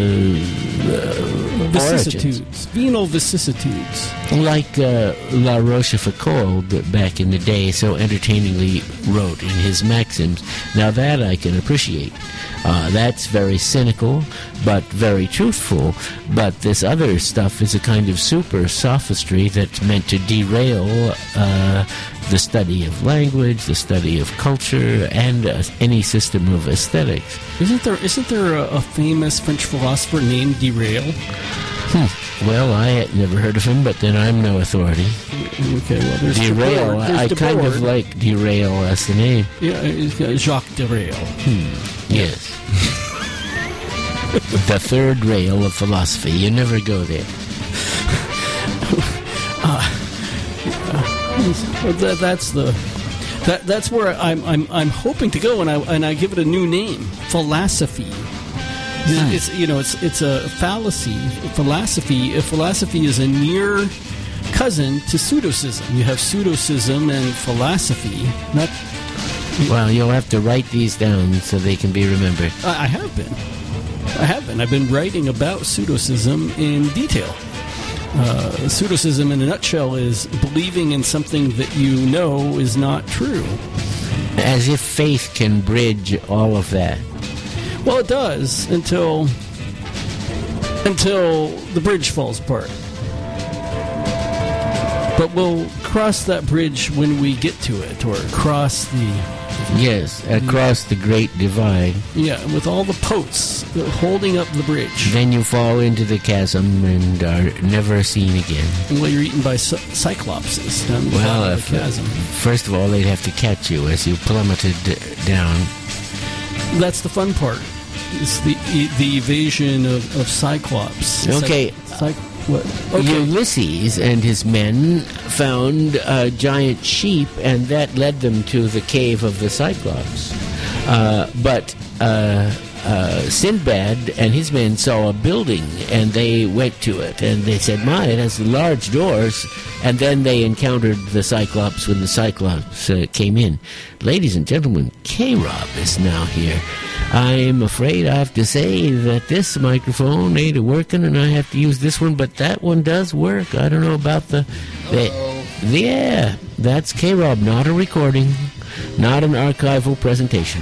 uh, vicissitudes. Origins. Venal vicissitudes. Like uh, La Rochefoucauld back in the day so entertainingly wrote in his Maxims. Now that I can appreciate. Uh, that's very cynical, but very truthful. But this other stuff is a kind of super sophistry that's meant to derail uh, the study of language, the study of culture, and uh, any system of aesthetics. Isn't there isn't there a, a famous French philosopher named Derail? Hmm. Well, I had never heard of him, but then I'm no authority. Okay, well, there's Derail. There's I, I kind of like Derail as the name. Yeah, it's, uh, Jacques Derail. Hmm. Yes. The third rail of philosophy. You never go there. uh, uh, that, that's the that that's where I'm I'm I'm hoping to go, and I and I give it a new name, philosophy. Hmm. It's you know it's it's a fallacy. Philosophy. Philosophy is a near cousin to pseudocism. You have pseudocism and philosophy. Not. Well, you'll have to write these down so they can be remembered. I, I have been. I have been. I've been writing about pseudocism in detail. Uh, pseudocism, in a nutshell, is believing in something that you know is not true. As if faith can bridge all of that. Well, it does until until the bridge falls apart. But we'll cross that bridge when we get to it, or cross the... Yes, across the Great Divide. Yeah, with all the posts holding up the bridge. Then you fall into the chasm and are never seen again. Well, you're eaten by cy- cyclopses down the well, bottom of the chasm. First of all, they'd have to catch you as you plummeted down. That's the fun part. It's the the evasion of, of Cyclops. Okay. Cy- Cy- what? Okay. Ulysses and his men found a giant sheep, and that led them to the cave of the Cyclops. Uh, but uh, uh, Sinbad and his men saw a building, and they went to it, and they said, my, it has large doors. And then they encountered the Cyclops when the Cyclops uh, came in. Ladies and gentlemen, K-Rob is now here. I'm afraid I have to say that this microphone ain't working, and I have to use this one, but that one does work. I don't know about the... the yeah, that's K-Rob, not a recording, not an archival presentation.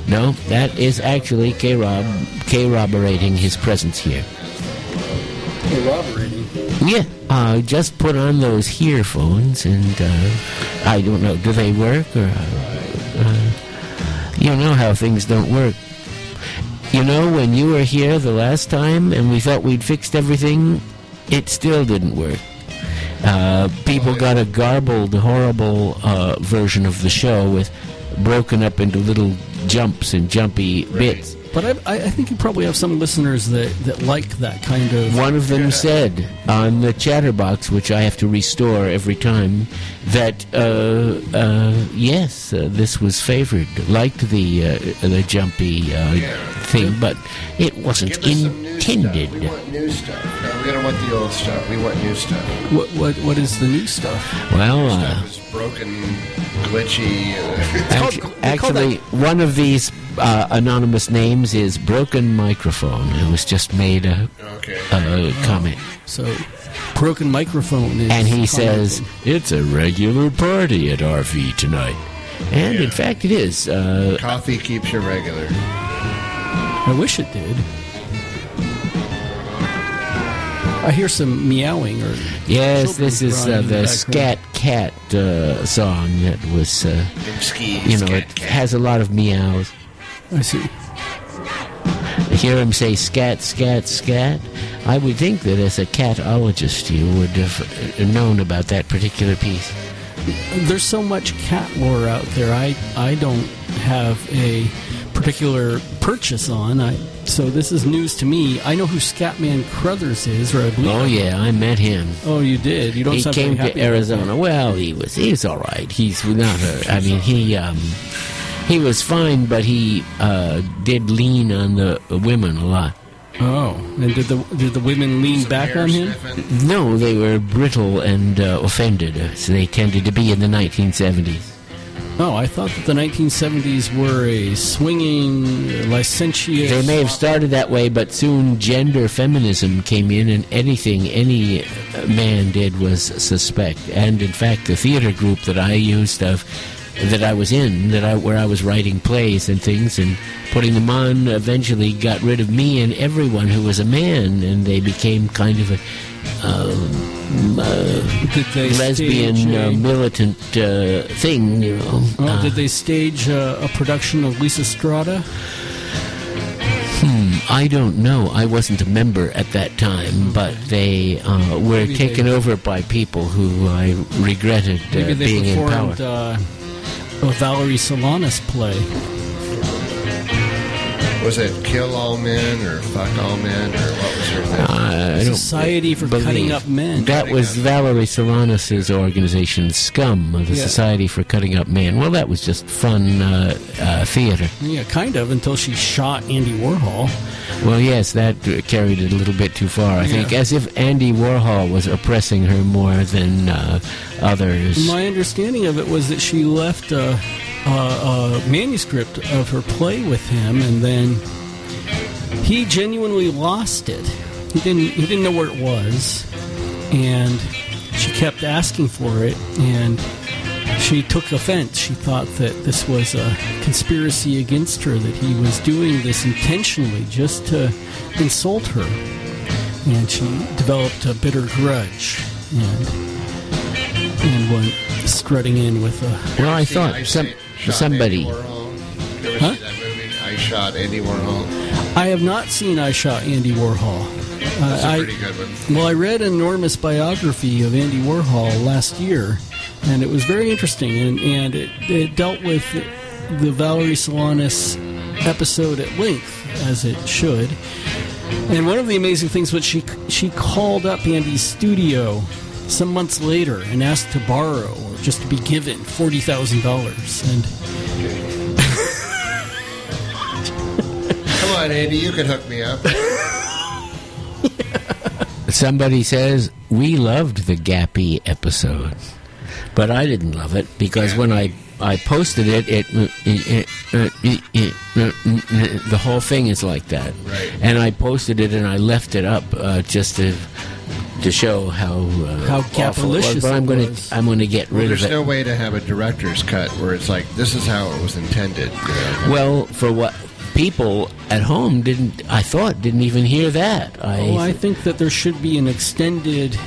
No, that is actually K-Rob, K-Roberating his presence here. Corroborating. Yeah, uh, just put on those earphones, and uh, I don't know, do they work? Or uh, uh, you know how things don't work. You know, when you were here the last time and we thought we'd fixed everything, it still didn't work. Uh, people got a garbled, horrible uh, version of the show with broken up into little jumps and jumpy bits. But I, I think you probably have some listeners that, that like that kind of... One of them yeah. said on the Chatterbox, which I have to restore every time, that, uh, uh, yes, uh, this was favored, liked the uh, the jumpy uh, yeah. thing, but it wasn't intended. We want new stuff. No, we don't want the old stuff. We want new stuff. What What, what is the new stuff? Well, new uh, stuff is broken, glitchy. Uh, actu- actually, one of these uh, anonymous names is Broken Microphone. It was just made a, okay. a comment. So, Broken Microphone is... And he commenting. says, it's a regular party at R V tonight. And, yeah. in fact, it is. Uh, Coffee keeps you regular. I wish it did. I hear some meowing or... Yes, this is uh, in the the Scat Cat uh, song that was, uh, Ski, you know, scat it cat. has a lot of meows. I see. I hear him say scat, scat, scat. I would think that as a catologist you would have known about that particular piece. There's so much cat lore out there. I, I don't have a particular purchase on. I So this is news to me. I know who Scatman Crothers is, or I believe... Oh, yeah, I met him. Oh, you did? You don't He sound came very to happy Arizona. Well, he was he was all right. He's not a... I mean, he... Um, He was fine, but he uh, did lean on the women a lot. Oh, and did the did the women lean Some back hair on him? sniffing. No, they were brittle and uh, offended, as they tended to be in the nineteen seventies. Oh, I thought that the nineteen seventies were a swinging, licentious... They may have started that way, but soon gender feminism came in, and anything any man did was suspect. And, in fact, the theater group that I used of... that I was in, that I where I was writing plays and things and putting them on, eventually got rid of me and everyone who was a man, and they became kind of a um, uh, Did they lesbian stage uh, a- militant uh, thing, you know. Oh, Uh, did they stage uh, a production of Lisa Strada? Hmm, I don't know. I wasn't a member at that time, but they uh, were Maybe taken they- over by people who I regretted uh, Maybe they being in power. performed uh, a Valerie Solanas play. Was it Kill All Men or Fuck All Men or what was her thing? Uh, I don't Society for believe. Cutting Up Men. That was Valerie Solanas' organization, SCUM, the Yeah. Society for Cutting Up Men. Well, that was just fun uh, uh, theater. Yeah, kind of, until she shot Andy Warhol. Well, yes, that uh, carried it a little bit too far, I think, Yeah. as if Andy Warhol was oppressing her more than uh, others. My understanding of it was that she left a, a, a manuscript of her play with him, and then he genuinely lost it. He didn't. He didn't know where it was, and she kept asking for it, and she took offense. She thought that this was a conspiracy against her, that he was doing this intentionally just to insult her, and she developed a bitter grudge, and and went strutting in with a... Well, I See, thought I some, shot somebody... Andy Warhol. You ever Huh? see that movie? I Shot Andy Warhol. I have not seen I Shot Andy Warhol. Uh, That's a I, pretty good one. well, I read an enormous biography of Andy Warhol last year, and it was very interesting, and, and it, it dealt with the Valerie Solanas episode at length, as it should. And one of the amazing things was she she called up Andy's studio some months later and asked to borrow, or just to be given, forty thousand dollars. And Come on, Andy, you can hook me up. Somebody says, we loved the Gappy episode, but I didn't love it because when I, I posted it, it, it, it, it, it, it the whole thing is like that. Right. And I posted it and I left it up uh, just to to show how uh, How awful it was, capitalious but I'm it going was. to I'm going to get Well, rid there's of it. no way to have a director's cut where it's like, this is how it was intended. you know? Well, for what people at home didn't, I thought, didn't even hear that. I, Oh, I think that there should be an extended,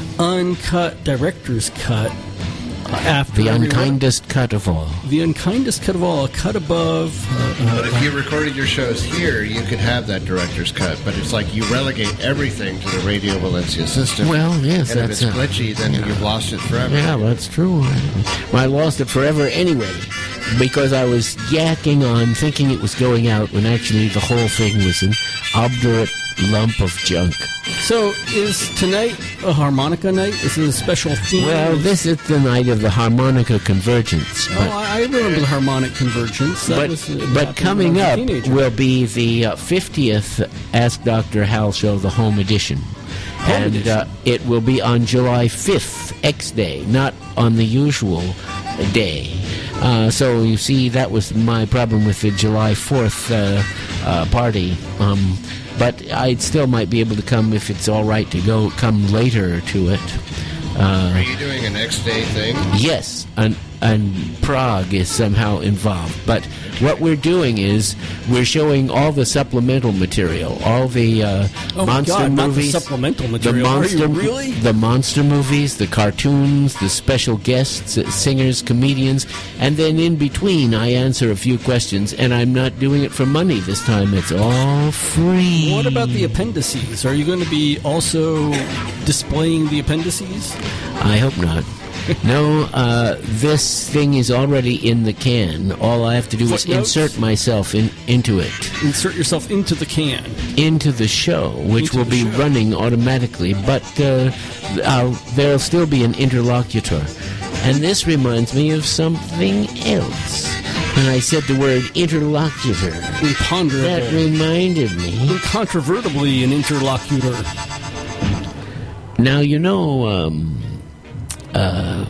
uncut director's cut after the everyone- unkindest cut of all. the unkindest cut of all, a cut above. Uh, But if you recorded your shows here, you could have that director's cut. But it's like you relegate everything to the Radio Valencia system. Well, yes, and if that's it's a- glitchy, then you've lost it forever. Yeah, that's true. Well, I lost it forever anyway because I was yakking on thinking it was going out when actually the whole thing was an obdurate lump of junk. so, is tonight a harmonica night? Is it a special theme? Well, this is the night of the harmonica convergence. Oh, But, I I remember the harmonic convergence. That but, was, uh, but happened coming when I up was a teenager. will be the uh, fiftieth Ask Doctor Hal show, the home edition. Home and edition. Uh, it will be on July fifth, X Day, not on the usual day. Uh, so you see, that was my problem with the July fourth uh, uh, party. Um, but I still might be able to come if it's all right to go come later to it. Uh, Are you doing a next day thing? Yes, and and Prague is somehow involved. But what we're doing is we're showing all the supplemental material, all the uh, Oh, monster God, not the movies, supplemental the material. Are monster, you really? the monster movies, the cartoons, the special guests, uh, singers, comedians, and then in between I answer a few questions. And I'm not doing it for money this time; it's all free. What about the appendices? Are you going to be also displaying the appendices? I hope not. No, uh, this thing is already in the can. All I have to do is Footnotes? insert myself in, into it, Insert yourself into the can. into the show, which Into will the be show. running automatically, but uh, I'll, there'll still be an interlocutor. And this reminds me of something else. When I said the word interlocutor, Imponderable. that reminded me. Incontrovertibly an interlocutor. Now, you know, um, uh,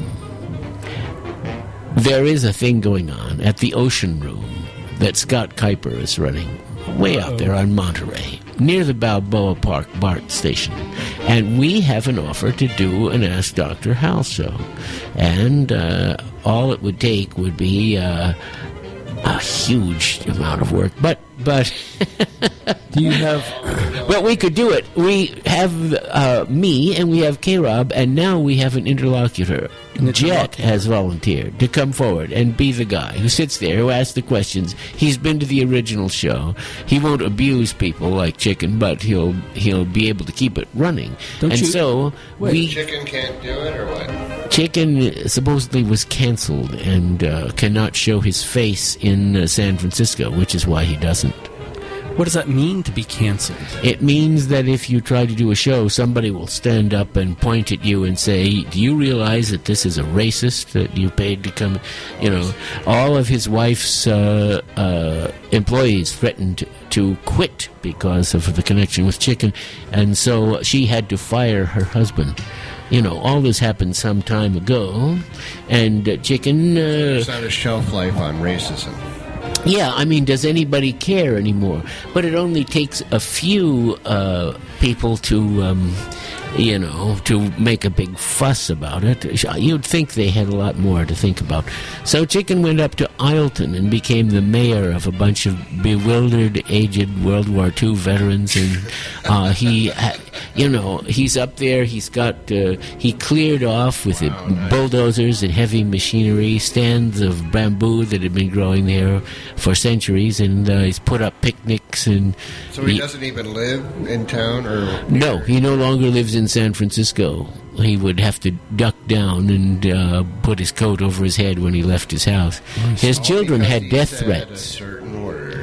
there is a thing going on at the Ocean Room that Scott Kuiper is running way out there on Monterey, near the Balboa Park BART station. And we have an offer to do an Ask Doctor Hal show. And uh, all it would take would be uh, a huge amount of work. But, but... Do you have... Well, we could do it. We have uh, me, and we have K-Rob, and now we have an interlocutor. Jet has volunteered to come forward and be the guy who sits there, who asks the questions. He's been to the original show. He won't abuse people like Chicken, but he'll he'll be able to keep it running. Don't and you- so Wait. we Chicken can't do it, or what? Chicken supposedly was canceled and uh, cannot show his face in uh, San Francisco, which is why he doesn't. What does that mean to be canceled? It means that if you try to do a show, somebody will stand up and point at you and say, do you realize that this is a racist that you paid to come? You know, all of his wife's uh, uh, employees threatened to quit because of the connection with Chicken, and so she had to fire her husband. You know, all this happened some time ago, and uh, Chicken... Uh, There's not a shelf life on racism. Yeah, I mean, does anybody care anymore? But it only takes a few uh, people to, um, you know, to make a big fuss about it. You'd think they had a lot more to think about. So Chicken went up to Ileton and became the mayor of a bunch of bewildered, aged World War Two veterans. And uh, he, ha- you know, he's up there. He's got, uh, he cleared off with it, bulldozers and heavy machinery, stands of bamboo that had been growing there for centuries, and uh, he's put up picnics. And So he doesn't even live in town, or no, he no longer lives in San Francisco. He would have to duck down and uh, put his coat over his head when he left his house. His children because had he death said threats. A certain word.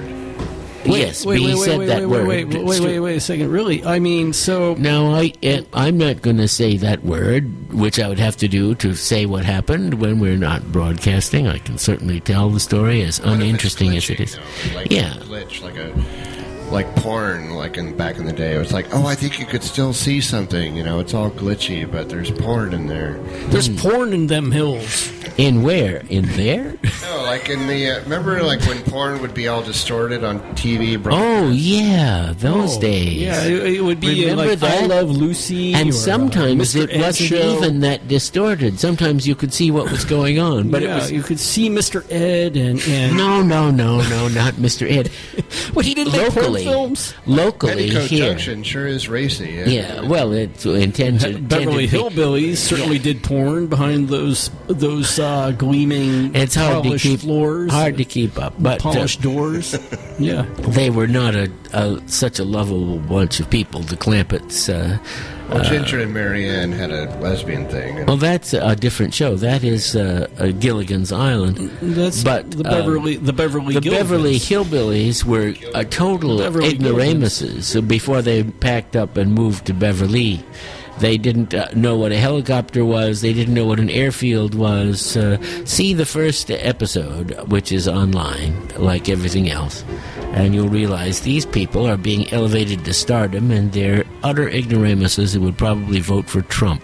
Yes, wait, but he wait, said wait, that wait, word. Wait, wait, It's wait, true. wait, wait a second. Really? I mean, so... Now, I, eh, I'm not going to say that word, which I would have to do to say what happened when we're not broadcasting. I can certainly tell the story as What if it's uninteresting as it glitching, is. though? Like Yeah. a glitch, like a like porn, like in back in the day. It was like, oh, I think you could still see something. You know, it's all glitchy, but there's porn in there. There's porn in them hills. In where? In there? No, No, like in the uh, remember, like when porn would be all distorted on T V. Oh yeah, those Oh, days. Yeah, it, it would be Remember like that? I Love Lucy. And or, sometimes uh, Mister it Ed wasn't Show. even that distorted. Sometimes you could see what was going on, but yeah, it was you could see Mister Ed and, and no, no, no, no, not Mister Ed. what he didn't make porn Locally, films. locally Petticoat here. Junction sure is racy. Yeah, well, it's intended. Beverly intended- Hillbillies certainly Yeah. did porn behind those those uh, gleaming, It's hard to polished keep floors, hard to keep up, but uh, polished doors. Yeah, they were not a, a such a lovable bunch of people. The Clampetts. Uh, Well, Ginger and Marianne had a lesbian thing. well, that's a different show. That is uh, uh, Gilligan's Island. that's But, the uh, Beverly the Beverly The Gilligans. Beverly Hillbillies were a total Beverly ignoramuses. So before they packed up and moved to Beverly, they didn't uh, know what a helicopter was. They didn't know what an airfield was. Uh, see the first episode, which is online, like everything else, and you'll realize these people are being elevated to stardom, and they're utter ignoramuses who would probably vote for Trump.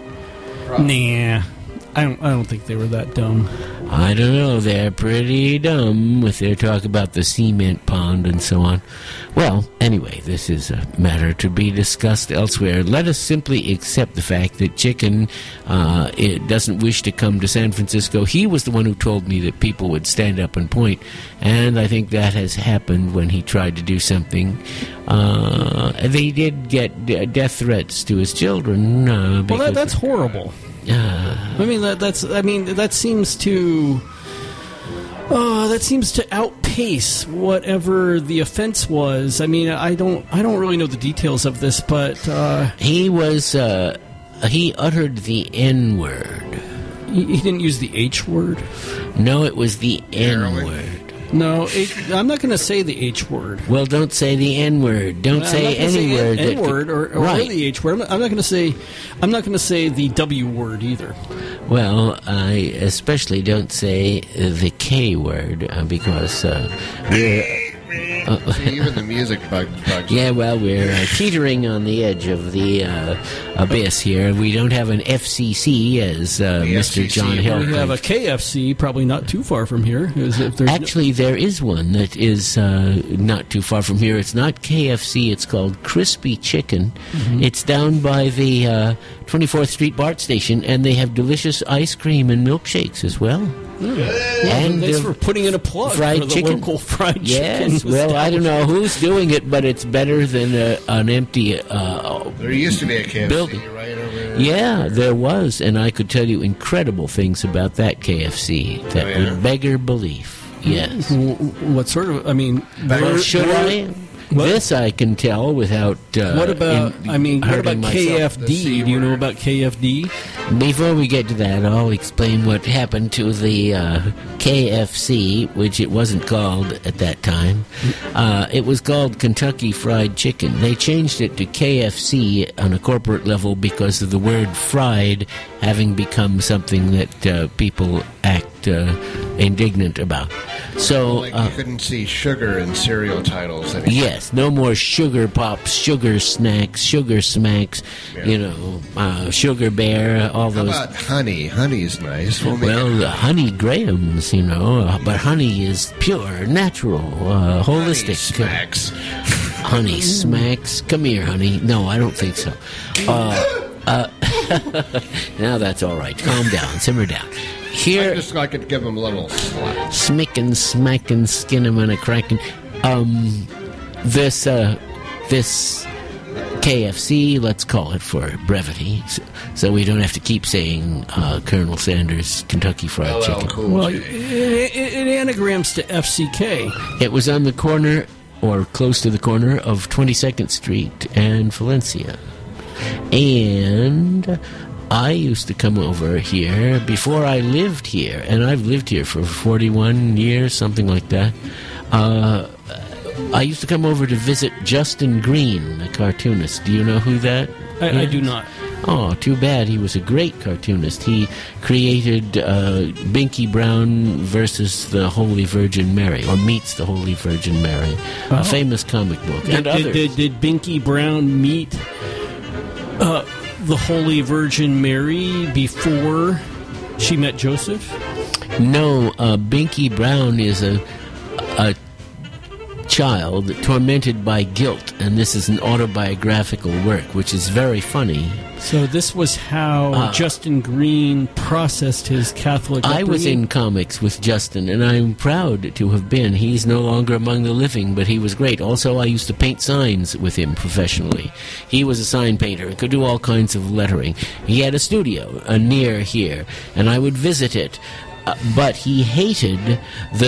Nah, I don't. I don't think they were that dumb. I don't know. They're pretty dumb with their talk about the cement pond and so on. Well, anyway, this is a matter to be discussed elsewhere. Let us simply accept the fact that Chicken uh, it doesn't wish to come to San Francisco. He was the one who told me that people would stand up and point, and I think that has happened when he tried to do something. Uh, they did get d- death threats to his children. Uh, Well, because that, that's horrible. Uh, I mean, that, that's. I mean, that seems to. Oh, that seems to outpace whatever the offense was. I mean, I don't. I don't really know the details of this, but uh, he was. Uh, he uttered the N word. he, he didn't use the H word. No, it was the N word. No, it, I'm not going to say the H word. Well, don't say the N word. Don't I'm say not gonna any word. N that- word or, or right. the H word. I'm not, I'm not going to say. I'm not going to say the W word either. Well, I especially don't say uh, the K word uh, because uh, we're. Uh, See, even the music bug, bugs. yeah, well, we're uh, teetering on the edge of the uh, abyss here. We don't have an F C C, as uh, The Mister F C C. John We Hill. We have a K F C, probably not too far from here. Is if there's no- Actually, there is one that is uh, not too far from here. It's not K F C. It's called Crispy Chicken. Mm-hmm. It's down by the uh, twenty-fourth Street BART station, and they have delicious ice cream and milkshakes as well. and thanks uh, for putting in a plug fried for the chicken. local fried Yes, chicken. well, I don't know who's doing it, but it's better than a, an empty uh, There used to be a K F C building. right over there. Yeah, there was, and I could tell you incredible things about that K F C that Oh, yeah? would beggar belief. Yes. W- What sort of? I mean, Well, where- should where- I? This I can tell without. Uh, What about? in- I mean, what hurting about myself. K F D? The C Do you know word. about K F D? Before we get to that, I'll explain what happened to the uh, K F C, which it wasn't called at that time. Uh, it was called Kentucky Fried Chicken. They changed it to K F C on a corporate level because of the word fried having become something that uh, people act uh, indignant about. So, Like uh, you couldn't see sugar in cereal titles anymore. yes, no more sugar pops, sugar snacks, sugar smacks, you know, uh, sugar bear, all How those. about honey? Honey's nice. We'll make Well, it the honey grahams, you know, uh, but honey is pure, natural, uh, honey holistic. smacks. Honey smacks. Come here, honey. No, I don't think so. Uh, uh, now that's all right. Calm down. Simmer down. I Here, just like to give them a little slap. smickin', smackin', skin 'em and a crackin'. Um, this, uh, this K F C, let's call it for brevity, so, so we don't have to keep saying uh, Colonel Sanders Kentucky Fried L L Chicken. Cool Well, J. it, it, it anagrams to F C K. It was on the corner, or close to the corner, of twenty-second Street and Valencia. And I used to come over here before I lived here, and I've lived here for forty-one years, something like that. Uh, I used to come over to visit Justin Green, the cartoonist. Do you know who that I, I is? do not. Oh, too bad. He was a great cartoonist. He created uh, Binky Brown versus the Holy Virgin Mary, or meets the Holy Virgin Mary, Oh. a famous comic book. Did, and did, others. did, did Binky Brown meet uh, the Holy Virgin Mary before she met Joseph? No, uh, Binky Brown is a, a child tormented by guilt, and this is an autobiographical work, which is very funny. So this was how Uh, Justin Green processed his Catholic I was upbringing? in comics with Justin, and I'm proud to have been. He's no longer among the living, but he was great. Also, I used to paint signs with him professionally. He was a sign painter and could do all kinds of lettering. He had a studio uh, near here, and I would visit it. Uh, but he hated the